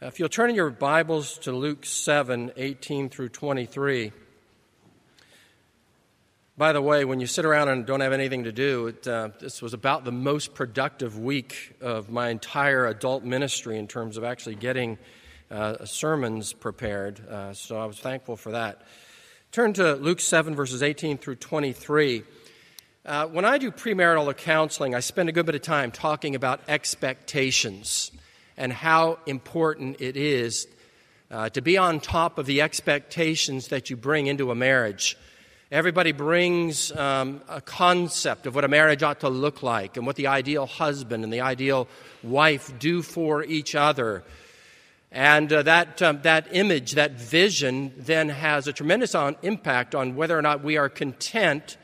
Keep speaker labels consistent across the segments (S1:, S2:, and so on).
S1: If you'll turn in your Bibles to Luke 7, 18 through 23. By the way, when you sit around and don't have anything to do, this was about the most productive week of my entire adult ministry in terms of actually getting sermons prepared. So I was thankful for that. Turn to Luke 7, verses 18 through 23. When I do premarital counseling, I spend a good bit of time talking about expectations and how important it is to be on top of the expectations that you bring into a marriage. Everybody brings a concept of what a marriage ought to look like and what the ideal husband and the ideal wife do for each other. And that image, that vision, then has a tremendous impact on whether or not we are content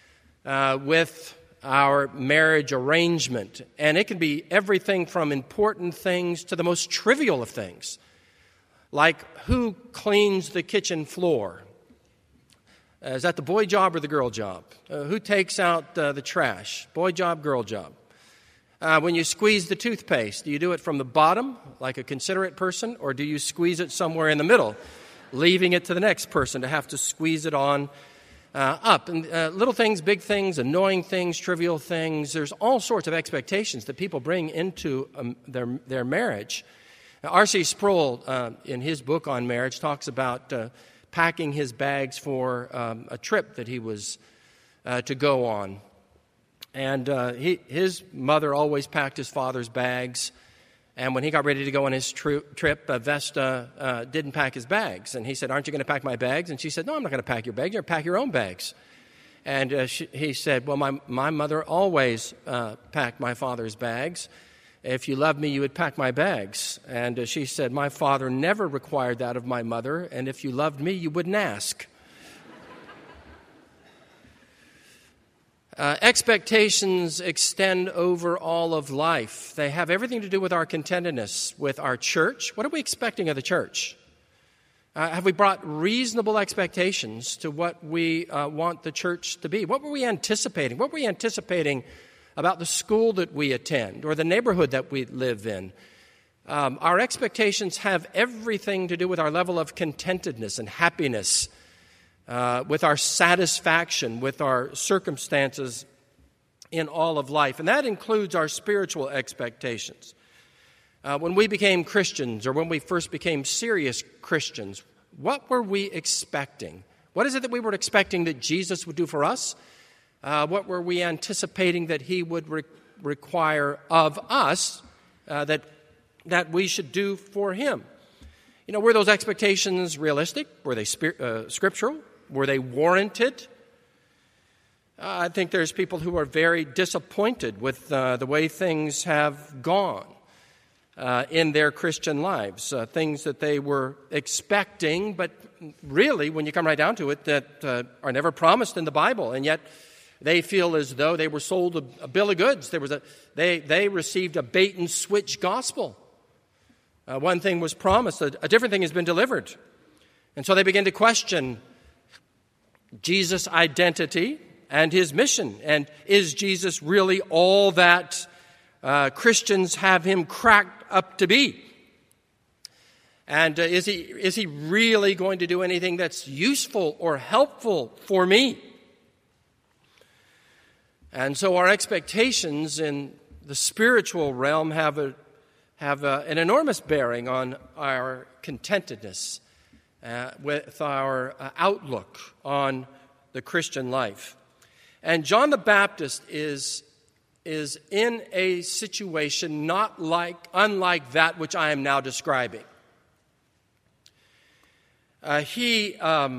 S1: with our marriage arrangement. And it can be everything from important things to the most trivial of things, like who cleans the kitchen floor. Is that the boy job or the girl job? Who takes out the trash? Boy job, girl job. When you squeeze the toothpaste, do you do it from the bottom, like a considerate person, or do you squeeze it somewhere in the middle, leaving it to the next person to have to squeeze it on up? And little things, big things, annoying things, trivial things. There's all sorts of expectations that people bring into their marriage. Now, R.C. Sproul, in his book on marriage, talks about packing his bags for a trip that he was to go on. And his mother always packed his father's bags. And when he got ready to go on his trip, Vesta didn't pack his bags. And he said, "Aren't you going to pack my bags?" And she said, "No, I'm not going to pack your bags. You're going to pack your own bags." And he said, "Well, my mother always packed my father's bags. If you loved me, you would pack my bags." And she said, "My father never required that of my mother. And if you loved me, you wouldn't ask." Expectations extend over all of life. They have everything to do with our contentedness with our church. What are we expecting of the church? Have we brought reasonable expectations to what we want the church to be? What were we anticipating? What were we anticipating about the school that we attend or the neighborhood that we live in? Our expectations have everything to do with our level of contentedness and happiness, with our satisfaction, with our circumstances in all of life. And that includes our spiritual expectations. When we became Christians, or when we first became serious Christians, what were we expecting? What is it that we were expecting that Jesus would do for us? What were we anticipating that he would require of us that we should do for him? You know, were those expectations realistic? Were they scriptural? Were they warranted? I think there's people who are very disappointed with the way things have gone in their Christian lives, things that they were expecting, but really, when you come right down to it, that are never promised in the Bible, and yet they feel as though they were sold a bill of goods. They received a bait-and-switch gospel. One thing was promised, a different thing has been delivered. And so they begin to question Jesus' identity and his mission. And is Jesus really all that Christians have him cracked up to be? And is he really going to do anything that's useful or helpful for me? And so our expectations in the spiritual realm have an enormous bearing on our contentedness, with our outlook on the Christian life. And John the Baptist is in a situation unlike that which I am now describing. He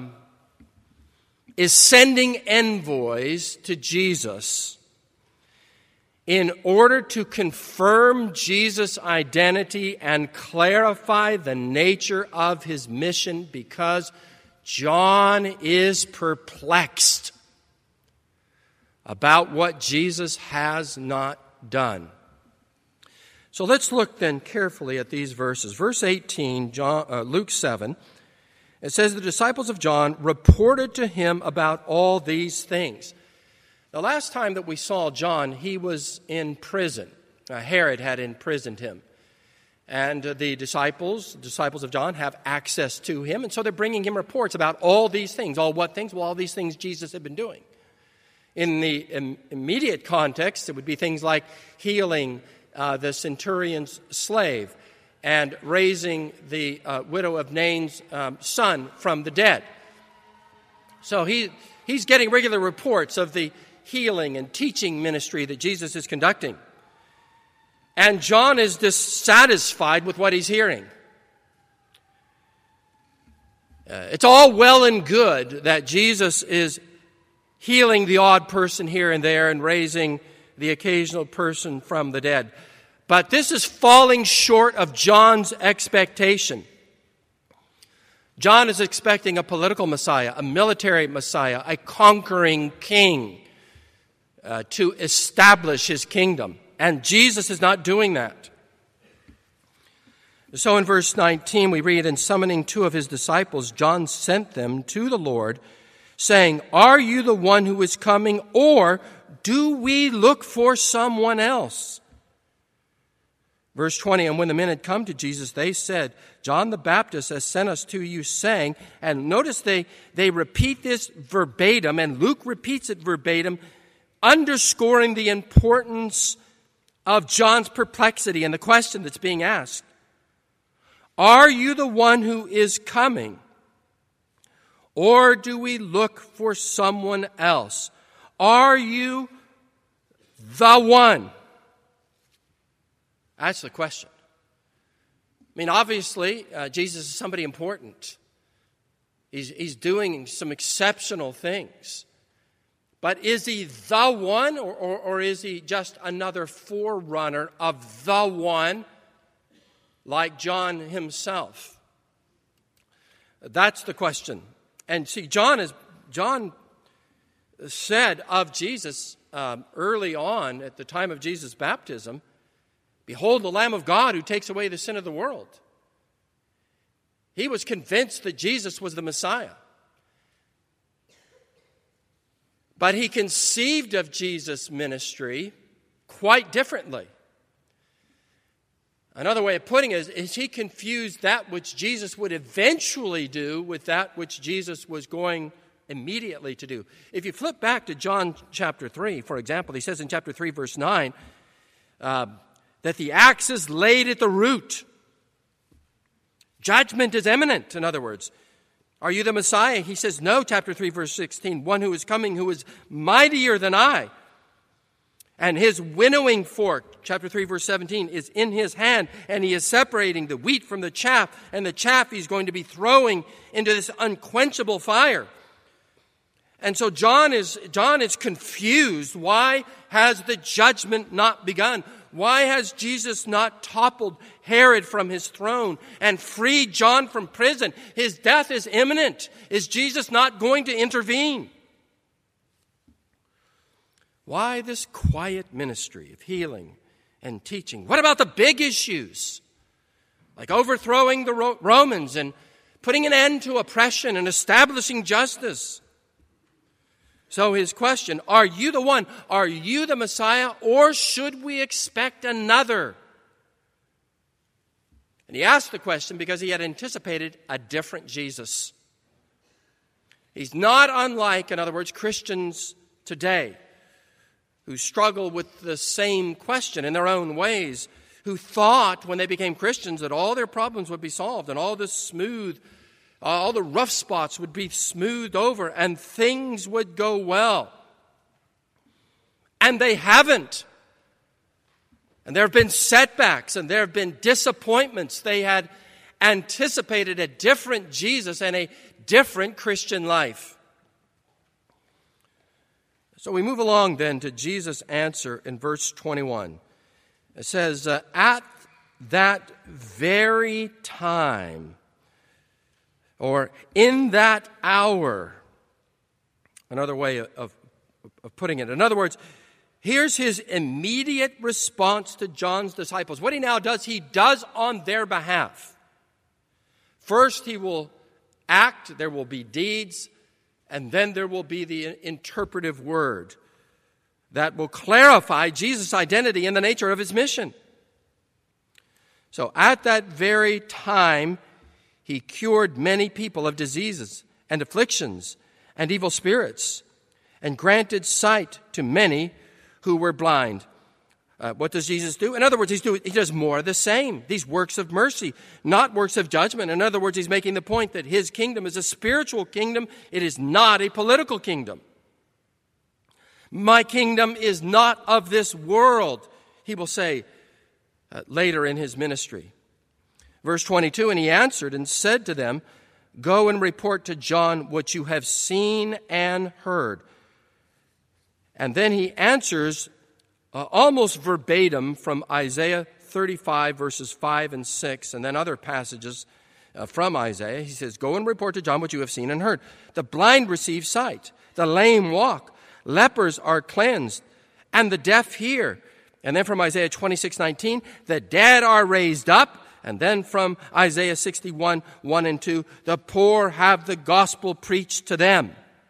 S1: is sending envoys to Jesus in order to confirm Jesus' identity and clarify the nature of his mission, because John is perplexed about what Jesus has not done. So let's look then carefully at these verses. Verse 18, Luke 7, it says, "The disciples of John reported to him about all these things." The last time that we saw John, he was in prison. Herod had imprisoned him. And the disciples of John, have access to him. And so they're bringing him reports about all these things. All what things? Well, all these things Jesus had been doing. In the immediate context, it would be things like healing the centurion's slave and raising the widow of Nain's son from the dead. So he's getting regular reports of the healing and teaching ministry that Jesus is conducting. And John is dissatisfied with what he's hearing. It's all well and good that Jesus is healing the odd person here and there and raising the occasional person from the dead. But this is falling short of John's expectation. John is expecting a political Messiah, a military Messiah, a conquering king to establish his kingdom. And Jesus is not doing that. So in verse 19 we read, "And summoning two of his disciples, John sent them to the Lord, saying, 'Are you the one who is coming, or do we look for someone else?' Verse 20, "And when the men had come to Jesus, they said, 'John the Baptist has sent us to you, saying,'" and notice they repeat this verbatim, and Luke repeats it verbatim, underscoring the importance of John's perplexity and the question that's being asked. "Are you the one who is coming? Or do we look for someone else? Are you the one?" That's the question. I mean, obviously, Jesus is somebody important. He's doing some exceptional things. But is he the one, or is he just another forerunner of the one, like John himself? That's the question. And see, John said of Jesus early on at the time of Jesus' baptism, "Behold the Lamb of God who takes away the sin of the world." He was convinced that Jesus was the Messiah. But he conceived of Jesus' ministry quite differently. Another way of putting it is he confused that which Jesus would eventually do with that which Jesus was going immediately to do. If you flip back to John chapter 3, for example, he says in chapter 3, verse 9, that the axe is laid at the root. Judgment is imminent, in other words. "Are you the Messiah?" He says, "No," chapter 3, verse 16, "one who is coming who is mightier than I. And his winnowing fork," chapter 3, verse 17, "is in his hand, and he is separating the wheat from the chaff, and the chaff he's going to be throwing into this unquenchable fire." And so John is confused. Why has the judgment not begun? Why has Jesus not toppled Herod from his throne and freed John from prison? His death is imminent. Is Jesus not going to intervene? Why this quiet ministry of healing and teaching? What about the big issues, like overthrowing the Romans and putting an end to oppression and establishing justice? So his question, are you the one? Are you the Messiah? Or should we expect another? And he asked the question because he had anticipated a different Jesus. He's not unlike, in other words, Christians today who struggle with the same question in their own ways, who thought when they became Christians that all their problems would be solved and all the rough spots would be smoothed over and things would go well. And they haven't. And there have been setbacks and there have been disappointments. They had anticipated a different Jesus and a different Christian life. So we move along then to Jesus' answer in verse 21. It says, "At that very time," or "in that hour," another way of putting it. In other words, here's his immediate response to John's disciples. What he now does, he does on their behalf. First, he will act, there will be deeds, and then there will be the interpretive word that will clarify Jesus' identity and the nature of his mission. So at that very time, he cured many people of diseases and afflictions and evil spirits, and granted sight to many who were blind. What does Jesus do? In other words, he does more of the same. These works of mercy, not works of judgment. In other words, he's making the point that his kingdom is a spiritual kingdom. It is not a political kingdom. My kingdom is not of this world, he will say later in his ministry. Verse 22, and he answered and said to them, go and report to John what you have seen and heard. And then he answers almost verbatim from Isaiah 35, verses 5 and 6, and then other passages from Isaiah. He says, go and report to John what you have seen and heard. The blind receive sight, the lame walk, lepers are cleansed, and the deaf hear. And then from Isaiah 26:19, the dead are raised up. And then from Isaiah 61, 1 and 2, the poor have the gospel preached to them.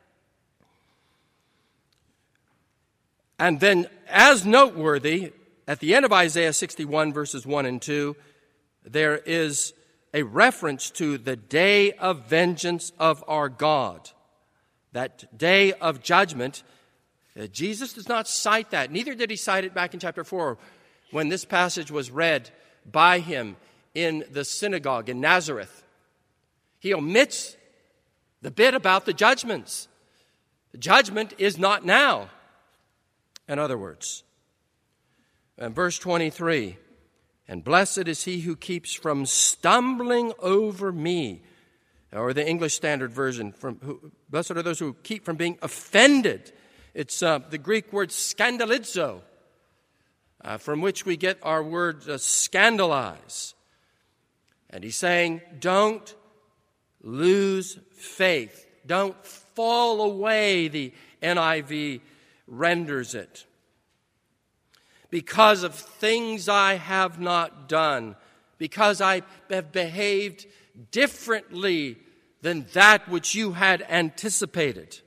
S1: And then, as noteworthy, at the end of Isaiah 61, verses 1 and 2, there is a reference to the day of vengeance of our God. That day of judgment, Jesus does not cite that. Neither did he cite it back in chapter 4 when this passage was read by him in the synagogue in Nazareth. He omits the bit about the judgments. The judgment is not now. In other words, in verse 23, and blessed is he who keeps from stumbling over me, or the English Standard Version, blessed are those who keep from being offended. It's the Greek word scandalizo, from which we get our word scandalize. And he's saying, don't lose faith. Don't fall away, the NIV renders it. Because of things I have not done, because I have behaved differently than that which you had anticipated.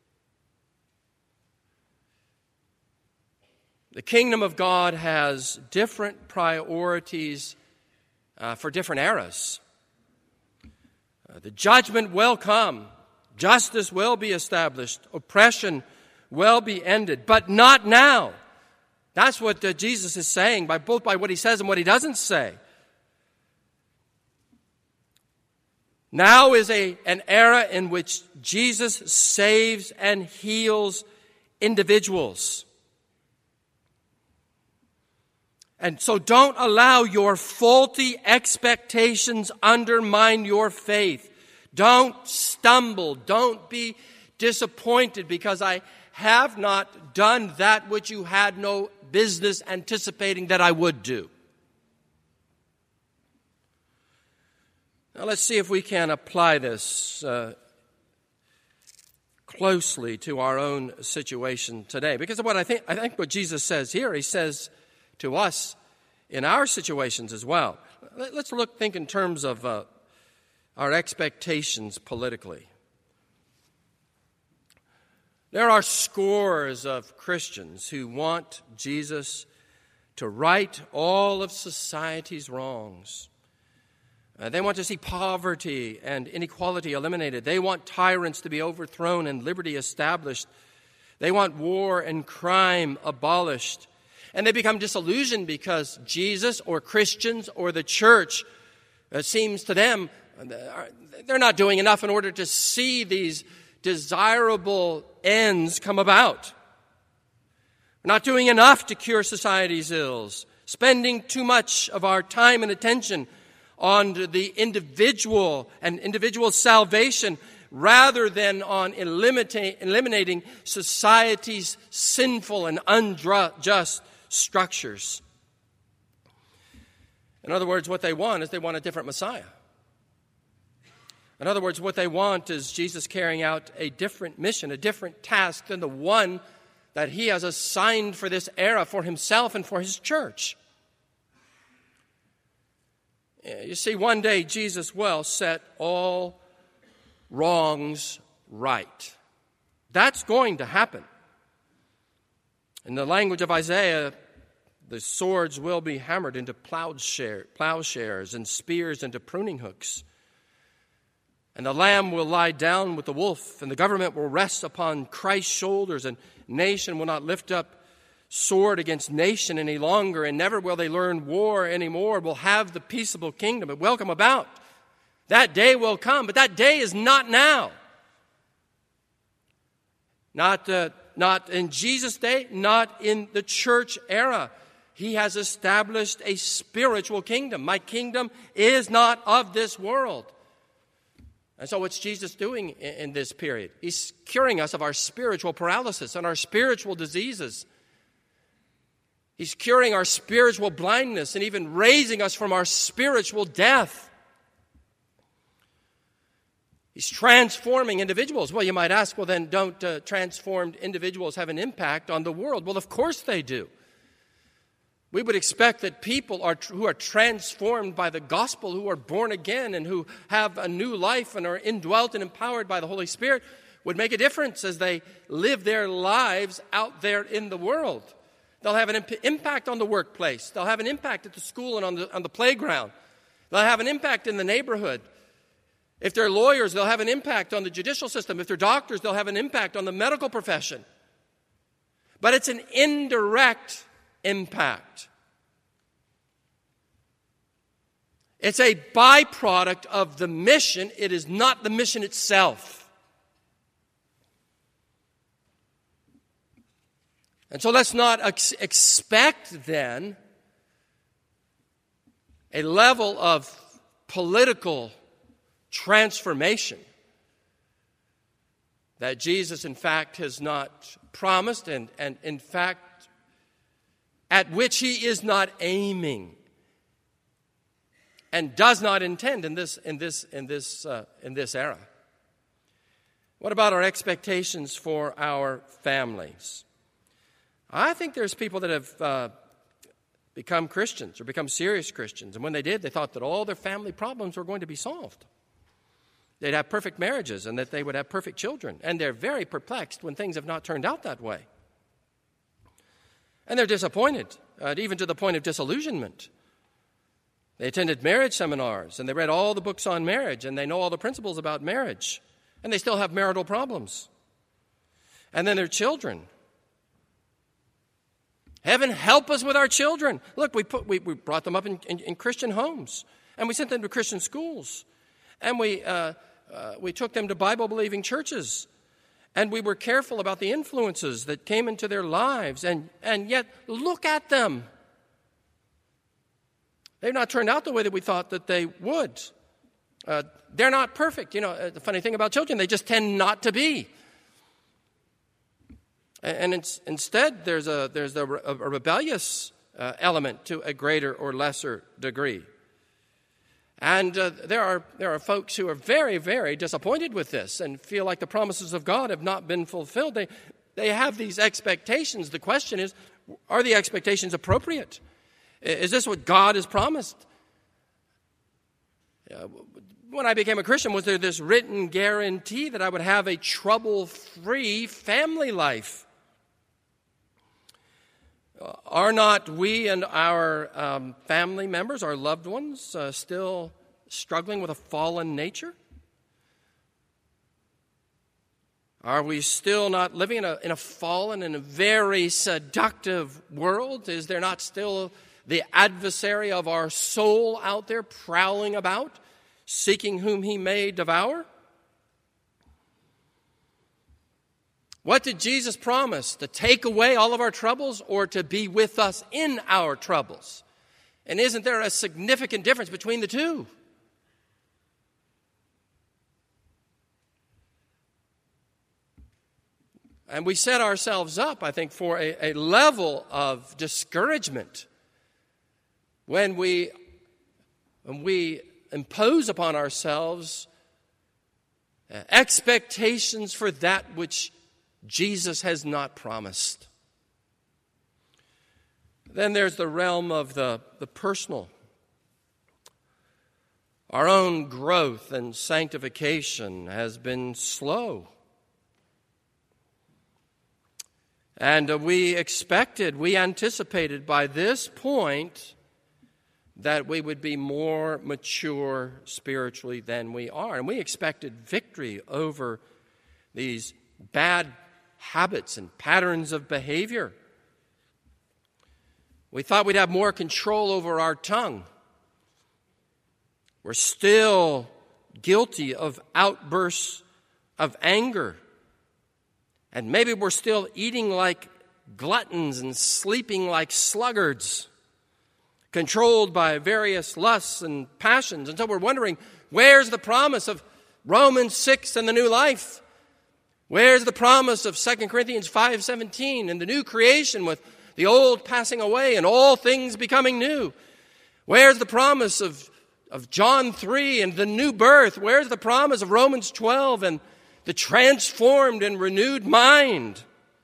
S1: The kingdom of God has different priorities for different eras. The judgment will come. Justice will be established. Oppression will be ended, but not now. That's what Jesus is saying, both by what he says and what he doesn't say. Now is an era in which Jesus saves and heals individuals. And so don't allow your faulty expectations undermine your faith. Don't stumble. Don't be disappointed because I have not done that which you had no business anticipating that I would do. Now let's see if we can apply this closely to our own situation today. Because of what I think what Jesus says here, he says to us in our situations as well. Let's think in terms of our expectations politically. There are scores of Christians who want Jesus to right all of society's wrongs. They want to see poverty and inequality eliminated. They want tyrants to be overthrown and liberty established. They want war and crime abolished. And they become disillusioned because Jesus or Christians or the church, it seems to them, they're not doing enough in order to see these desirable ends come about. We're not doing enough to cure society's ills, spending too much of our time and attention on the individual and individual salvation rather than on eliminating society's sinful and unjust structures. In other words, what they want is they want a different Messiah. In other words, what they want is Jesus carrying out a different mission, a different task than the one that he has assigned for this era for himself and for his church. You see, one day Jesus will set all wrongs right. That's going to happen. In the language of Isaiah, The swords will be hammered into plowshares and spears into pruning hooks. And the lamb will lie down with the wolf, and the government will rest upon Christ's shoulders, and nation will not lift up sword against nation any longer, and never will they learn war anymore. We'll have the peaceable kingdom and welcome about. That day will come, but that day is not now. Not in Jesus' day, not in the church era. He has established a spiritual kingdom. My kingdom is not of this world. And so what's Jesus doing in this period? He's curing us of our spiritual paralysis and our spiritual diseases. He's curing our spiritual blindness and even raising us from our spiritual death. He's transforming individuals. Well, you might ask, well, then don't transformed individuals have an impact on the world? Well, of course they do. We would expect that people who are transformed by the gospel, who are born again and who have a new life and are indwelt and empowered by the Holy Spirit, would make a difference as they live their lives out there in the world. They'll have an impact on the workplace. They'll have an impact at the school and on the playground. They'll have an impact in the neighborhood. If they're lawyers, they'll have an impact on the judicial system. If they're doctors, they'll have an impact on the medical profession. But it's an indirect impact. It's a byproduct of the mission. It is not the mission itself. And so let's not expect then a level of political transformation that Jesus in fact has not promised and in fact at which he is not aiming and does not intend in this era. What about our expectations for our families? I think there's people that have become Christians or become serious Christians, and when they did, they thought that all their family problems were going to be solved. They'd have perfect marriages and that they would have perfect children, and they're very perplexed when things have not turned out that way. And they're disappointed, even to the point of disillusionment. They attended marriage seminars, and they read all the books on marriage, and they know all the principles about marriage, and they still have marital problems. And then their children. Heaven help us with our children. Look, we brought them up in Christian homes, and we sent them to Christian schools, and we took them to Bible-believing churches. And we were careful about the influences that came into their lives. And yet, look at them. They've not turned out the way that we thought that they would. They're not perfect. You know, the funny thing about children, they just tend not to be. And instead, there's a rebellious element to a greater or lesser degree. And there are folks who are very, very disappointed with this and feel like the promises of God have not been fulfilled. They have these expectations. The question is, are the expectations appropriate? Is this what God has promised? When I became a Christian, was there this written guarantee that I would have a trouble-free family life? Are not we and our family members, our loved ones, still struggling with a fallen nature? Are we still not living in a fallen and a very seductive world? Is there not still the adversary of our soul out there prowling about, seeking whom he may devour? What did Jesus promise? To take away all of our troubles or to be with us in our troubles? And isn't there a significant difference between the two? And we set ourselves up, I think, for a level of discouragement when we impose upon ourselves expectations for that which Jesus has not promised. Then there's the realm of the personal. Our own growth and sanctification has been slow. And we anticipated by this point that we would be more mature spiritually than we are. And we expected victory over these bad habits and patterns of behavior. We thought we'd have more control over our tongue. We're still guilty of outbursts of anger. And maybe we're still eating like gluttons and sleeping like sluggards, controlled by various lusts and passions. And so we're wondering, where's the promise of Romans 6 and the new life? Where's the promise of 2 Corinthians 5:17 and the new creation with the old passing away and all things becoming new? Where's the promise of John 3 and the new birth? Where's the promise of Romans 12 and the transformed and renewed mind?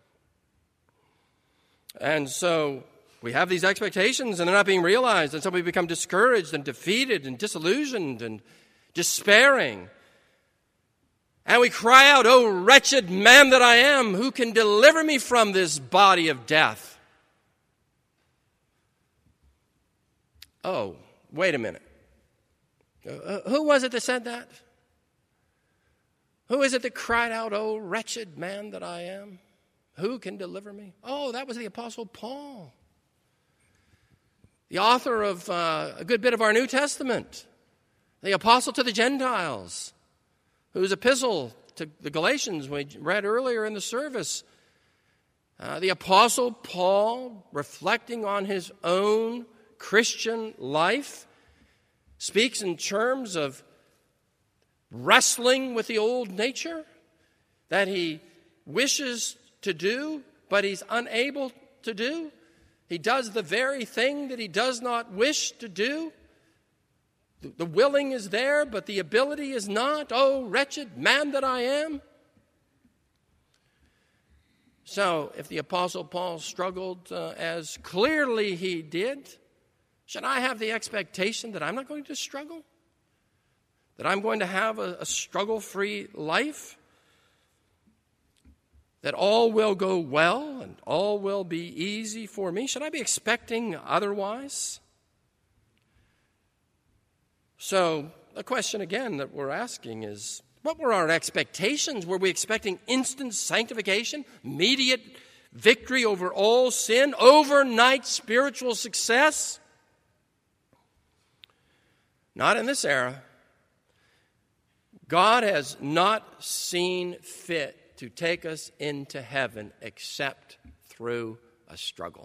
S1: And so we have these expectations and they're not being realized. And so we become discouraged and defeated and disillusioned and despairing. And we cry out, "O wretched man that I am, who can deliver me from this body of death?" Oh, wait a minute. Who was it that said that? Who is it that cried out, "O wretched man that I am, who can deliver me?" Oh, that was the Apostle Paul, the author of a good bit of our New Testament, the apostle to the Gentiles, whose epistle to the Galatians we read earlier in the service. The Apostle Paul, reflecting on his own Christian life, speaks in terms of wrestling with the old nature that he wishes to do, but he's unable to do. He does the very thing that he does not wish to do. The willing is there, but the ability is not. Oh, wretched man that I am. So, if the Apostle Paul struggled as clearly he did, should I have the expectation that I'm not going to struggle? That I'm going to have a struggle-free life? That all will go well and all will be easy for me? Should I be expecting otherwise? So, the question again that we're asking is, what were our expectations? Were we expecting instant sanctification, immediate victory over all sin, overnight spiritual success? Not in this era. God has not seen fit to take us into heaven except through a struggle.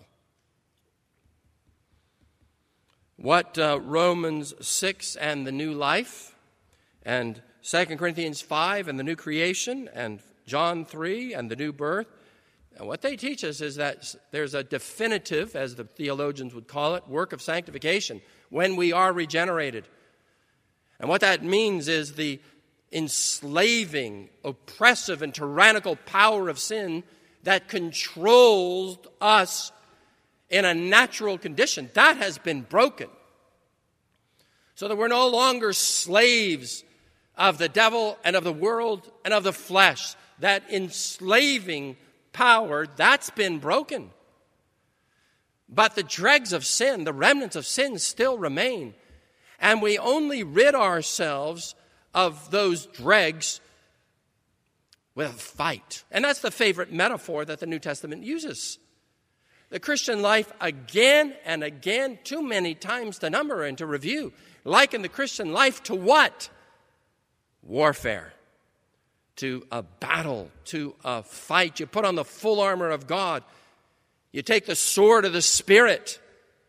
S1: What Romans 6 and the new life, and 2 Corinthians 5 and the new creation, and John 3 and the new birth, and what they teach us is that there's a definitive, as the theologians would call it, work of sanctification when we are regenerated. And what that means is the enslaving, oppressive, and tyrannical power of sin that controls us in a natural condition. That has been broken. So that we're no longer slaves of the devil and of the world and of the flesh. That enslaving power, that's been broken. But the dregs of sin, the remnants of sin still remain. And we only rid ourselves of those dregs with a fight. And that's the favorite metaphor that the New Testament uses. The Christian life, again and again, too many times to number and to review, liken the Christian life to what? Warfare. To a battle, to a fight. You put on the full armor of God. You take the sword of the Spirit.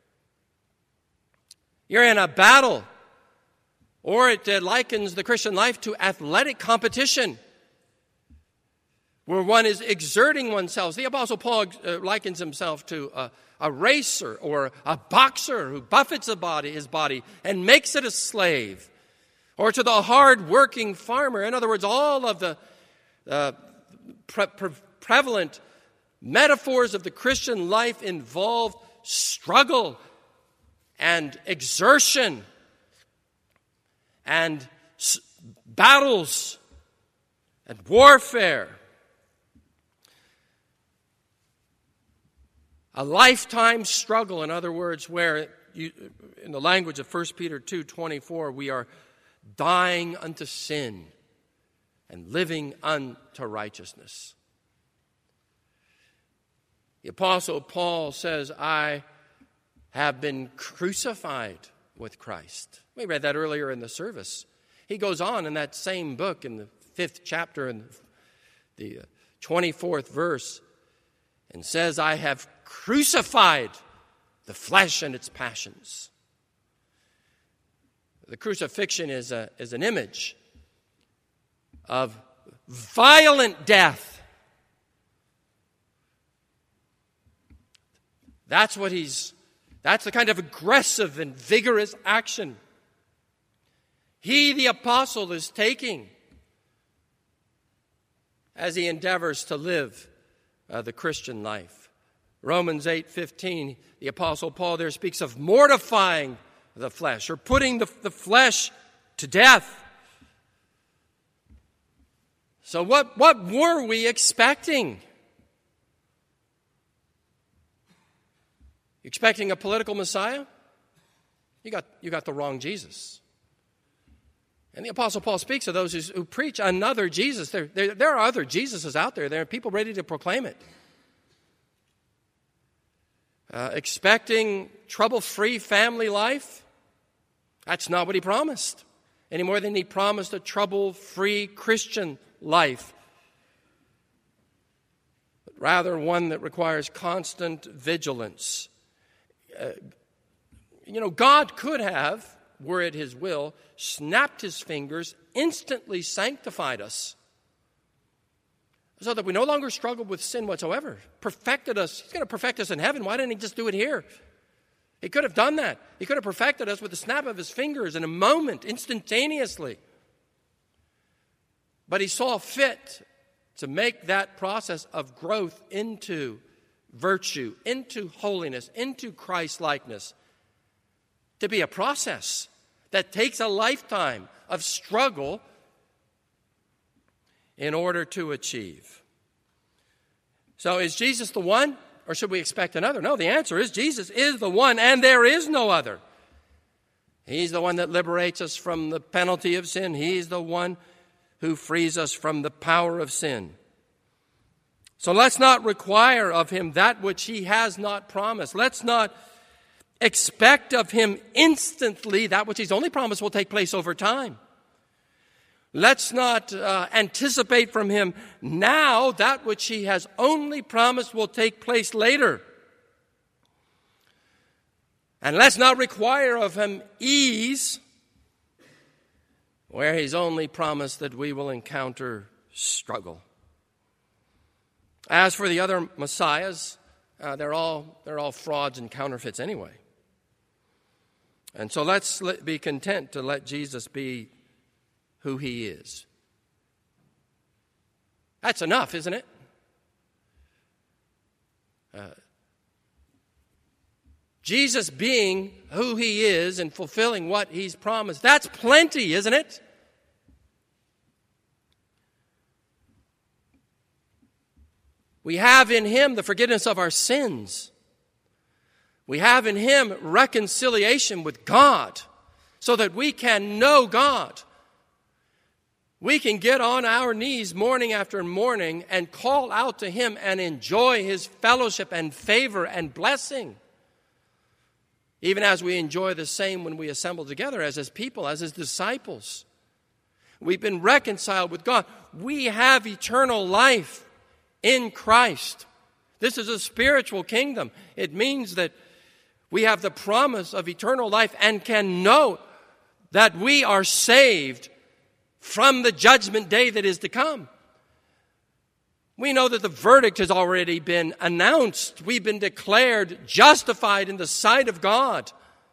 S1: You're in a battle. Or it likens the Christian life to athletic competition, where one is exerting oneself. The Apostle Paul likens himself to a racer or a boxer who buffets his body and makes it a slave. Or to the hard-working farmer. In other words, all of the prevalent metaphors of the Christian life involve struggle and exertion and battles and warfare. A lifetime struggle, in other words, where in the language of 1 Peter 2:24, we are dying unto sin and living unto righteousness. The Apostle Paul says, I have been crucified with Christ. We read that earlier in the service. He goes on in that same book in the 5th chapter and the 24th verse and says, I have crucified the flesh and its passions. The crucifixion is an image of violent death. That's the kind of aggressive and vigorous action he, the apostle, is taking as he endeavors to live the Christian life. Romans 8:15, the apostle Paul there speaks of mortifying the flesh, or putting the flesh to death. So what were we expecting? Expecting a political Messiah? You got the wrong Jesus. And the Apostle Paul speaks of those who preach another Jesus. There are other Jesuses out there. There are people ready to proclaim it. Expecting trouble-free family life? That's not what he promised. Any more than he promised a trouble-free Christian life. But rather one that requires constant vigilance. God could have, were it his will, snapped his fingers, instantly sanctified us, so that we no longer struggled with sin whatsoever. Perfected us. He's going to perfect us in heaven. Why didn't he just do it here? He could have done that. He could have perfected us with the snap of his fingers in a moment, instantaneously. But he saw fit to make that process of growth into virtue, into holiness, into Christ-likeness, to be a process that takes a lifetime of struggle in order to achieve. So is Jesus the one, or should we expect another? No, the answer is Jesus is the one, and there is no other. He's the one that liberates us from the penalty of sin. He's the one who frees us from the power of sin. So let's not require of him that which he has not promised. Let's not expect of him instantly that which he's only promised will take place over time. Let's not anticipate from him now that which he has only promised will take place later. And let's not require of him ease where he's only promised that we will encounter struggle. As for the other messiahs, they're all frauds and counterfeits anyway. And so let's be content to let Jesus be who he is. That's enough, isn't it? Jesus being who he is and fulfilling what he's promised, that's plenty, isn't it? We have in him the forgiveness of our sins. We have in him reconciliation with God so that we can know God. We can get on our knees morning after morning and call out to him and enjoy his fellowship and favor and blessing. Even as we enjoy the same when we assemble together as his people, as his disciples. We've been reconciled with God. We have eternal life in Christ. This is a spiritual kingdom. It means that we have the promise of eternal life and can know that we are saved from the judgment day that is to come. We know that the verdict has already been announced. We've been declared justified in the sight of God.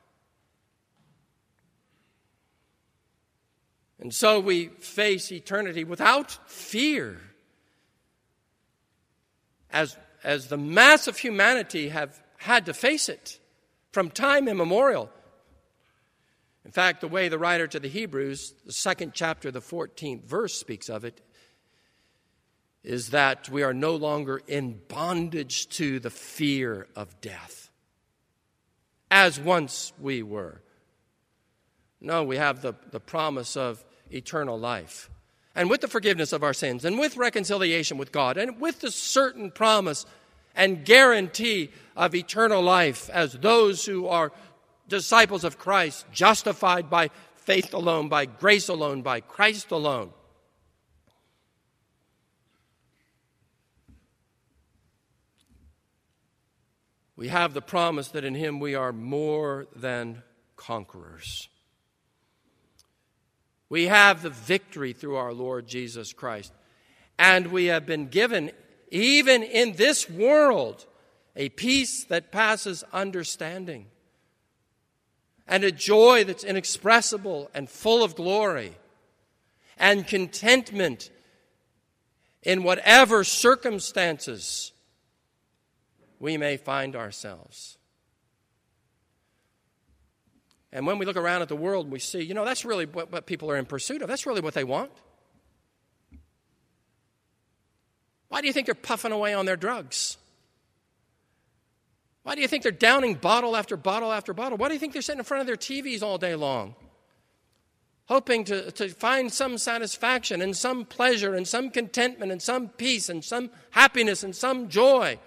S1: And so we face eternity without fear. As the mass of humanity have had to face it from time immemorial. In fact, the way the writer to the Hebrews, the 2nd chapter, the 14th verse speaks of it, is that we are no longer in bondage to the fear of death, as once we were. No, we have the promise of eternal life. And with the forgiveness of our sins, and with reconciliation with God, and with the certain promise and guarantee of eternal life as those who are disciples of Christ, justified by faith alone, by grace alone, by Christ alone. We have the promise that in Him we are more than conquerors. We have the victory through our Lord Jesus Christ. And we have been given, even in this world, a peace that passes understanding, and a joy that's inexpressible and full of glory, and contentment in whatever circumstances we may find ourselves. And when we look around at the world, we see, that's really what people are in pursuit of. That's really what they want. Why do you think they're puffing away on their drugs? Why do you think they're downing bottle after bottle after bottle? Why do you think they're sitting in front of their TVs all day long, hoping to find some satisfaction and some pleasure and some contentment and some peace and some happiness and some joy?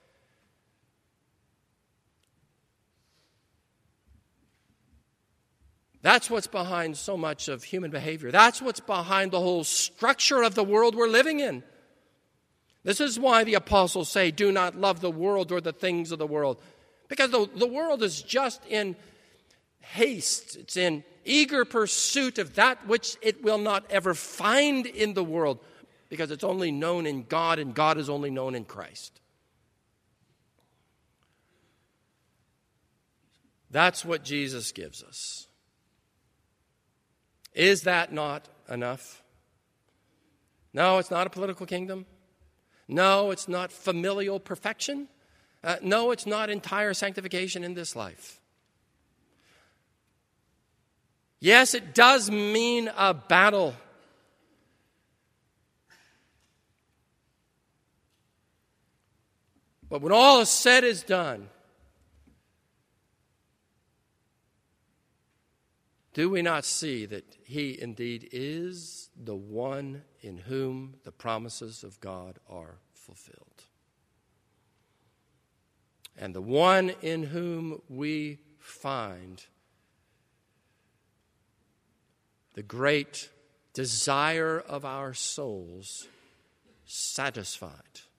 S1: That's what's behind so much of human behavior. That's what's behind the whole structure of the world we're living in. This is why the apostles say, do not love the world or the things of the world. Because the world is just in haste. It's in eager pursuit of that which it will not ever find in the world, because it's only known in God, and God is only known in Christ. That's what Jesus gives us. Is that not enough? No, it's not a political kingdom. No, it's not familial perfection. No, it's not entire sanctification in this life. Yes, it does mean a battle. But when all is said is done, do we not see that He indeed is the one in whom the promises of God are fulfilled? And the one in whom we find the great desire of our souls satisfied.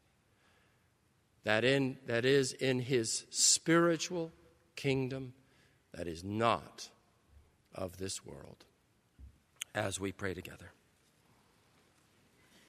S1: That is in His spiritual kingdom that is not of this world. As we pray together.